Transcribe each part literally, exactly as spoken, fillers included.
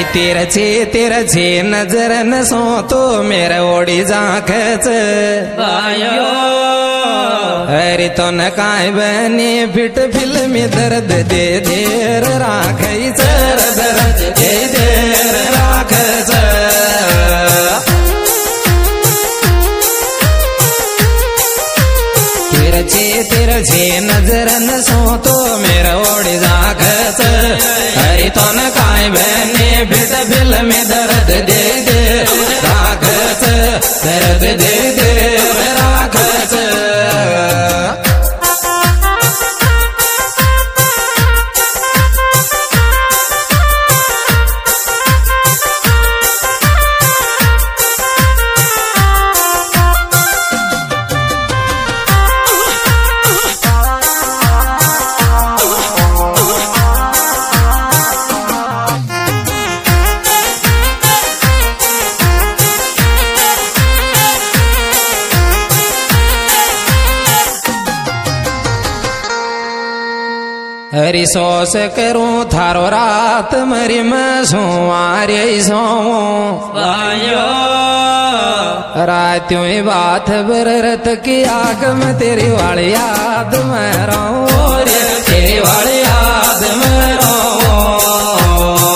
तिरछी तिरछी नजर न सो तो मेरे ओड़ी जाखच अरे तो न काय बनी फिट फिल्मी दर्द दे देर राखई चर दर्द दे देर राखच तिरछी तिरछी नजर न सो तो मेरा ओड़ी जाखच अरे तो न काय बनी फिट फिल्मी दर्द दे दे राखच दर्द दे दे राखच हरि सोस करूं थारो रात मरी मैं सो आर्य सो रात्यों ही बात बरत की आग में तेरी वाली याद में रहूं तेरी वाली याद में रहूं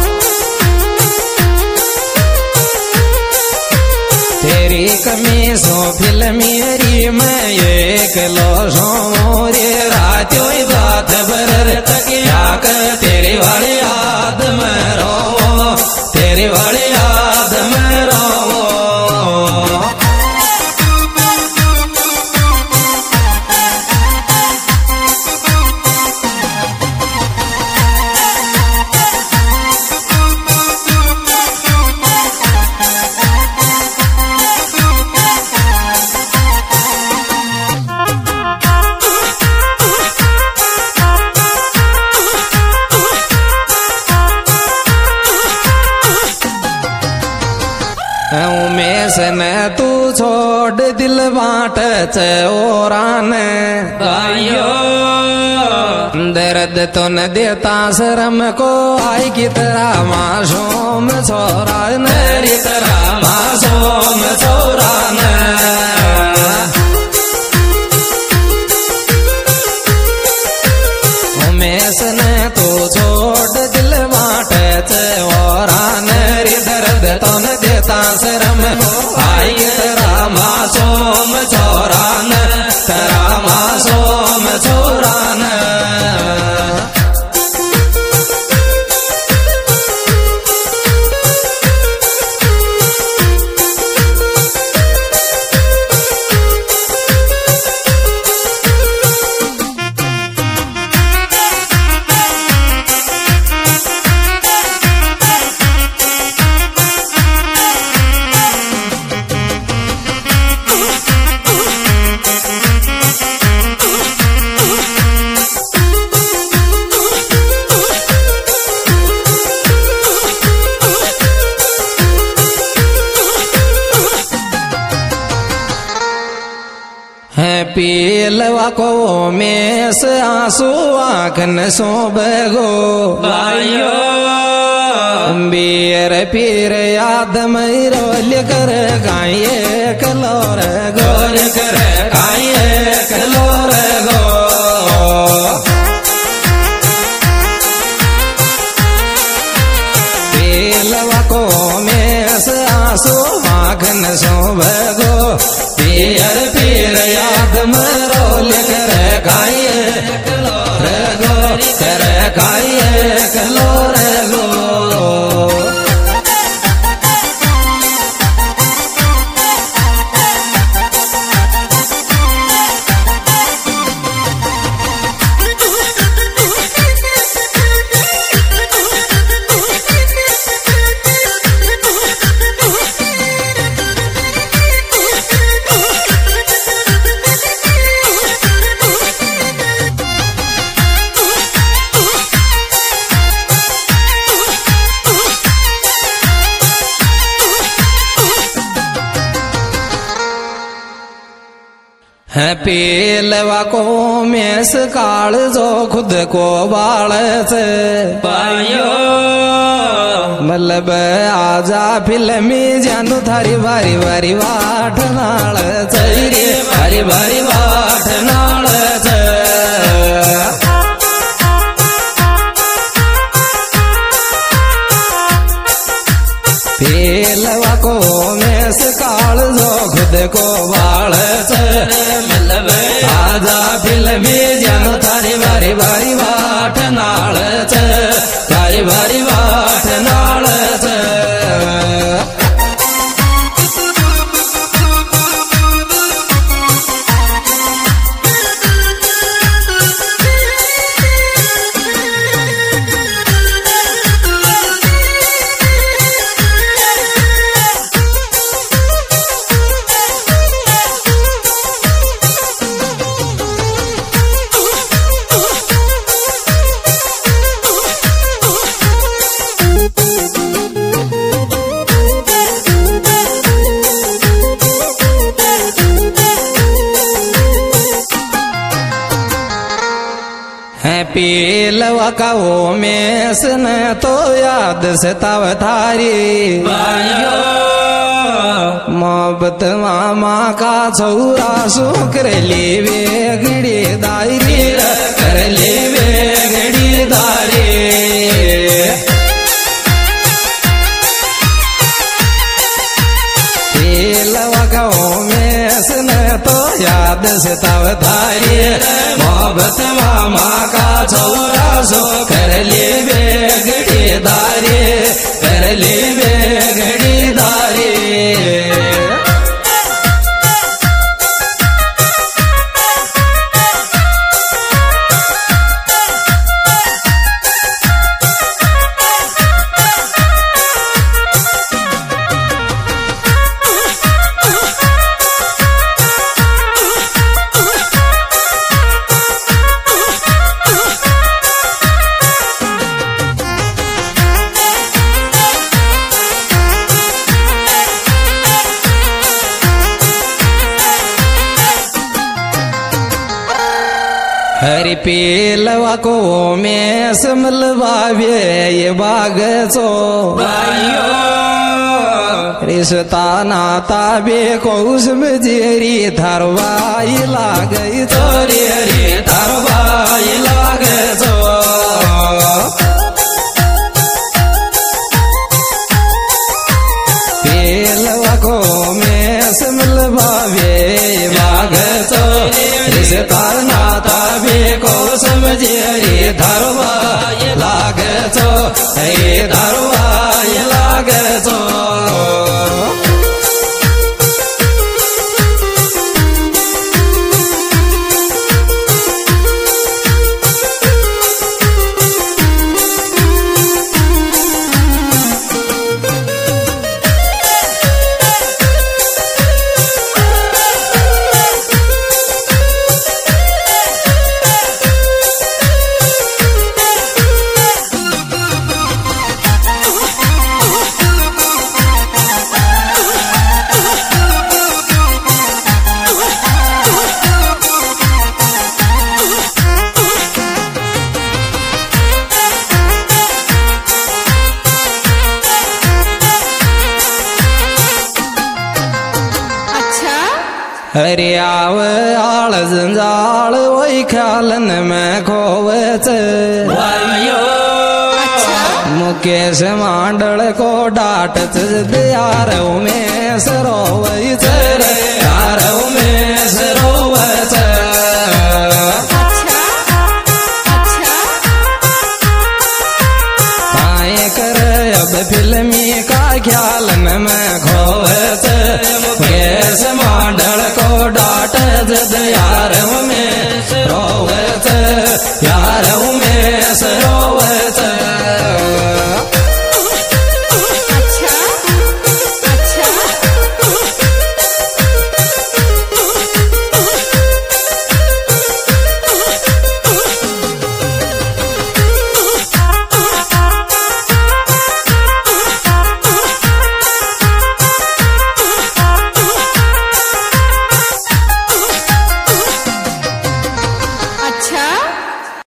तेरी कमीजों फिल्मी में एक लोशों मोरे रात्यों ही बात बरत की आग तेरी वाली याद में रहूं तेरी वाली याद में रहूं उमेश ने तू छोड़ दिल बाट चोरान भाइयो दर्द तो न देता शर्म को आई की तरह मासूम छोरा नरी तरह मासूम छोरा न उमेश ने तू छोड़ दिल बाट चोरा नरी दर्द तो न देता शर्म आई तेरा मासूम छोरान तेरा मासूम छोरान पीलवा को में से आंसू आंखन सो बगो भाइयो बीर पीर याद मई रोल कर गाये कलोर गोर कर गाये कलोर गो पीलवा को में से आंसू आंखन सो बगो पीर पीर याद मरोल कर गाये कलोर गो कर गाये कलोर गो है पेलवा को मेस काल जो खुद को बाळच बायो मतलब आजा फिल्मी जानू थारी भारी भारी वाट नाळच रे भारी भारी वाट नाळच पेलवा को मेस काल जो खुद को बाळच मतलब आजा फिल्मी जानू थारी भारी भारी वाट नाळच भारी भारी वाट नाळच है पेलवा का वो मेस न तो याद से तव थारी बायो मोहब्बत मामा का छौरा सो कर ले वेगड़ी दारी कर ले वेगड़ी दारी पेलवा का वो मेस न तो याद से तव थारी मोहब्बत मामा का छौरा सो कर ले बेगड़ी दारी कर ले बेगड़ी दारी हरि पेलवा को में समलवावे ये बाग चो बायो रिश्ता नाता बे कौसम जेरी थारवाई लागई चोरी रे थारवाई लाग चो पेलवा को में समलवावे ये बाग चो रिश्ता नाता को समझे रे धरवा लाग चो रे धरवा लाग चो हरे आव आल जंजाल वही ख्यालन में खोवच बायो मुकेश मांडल को डाट यार में सरोवई चर यार में सरोवच पाए कर अब फिल्मी का ख्यालन में खोवच मुकेश मांडल को डाट यार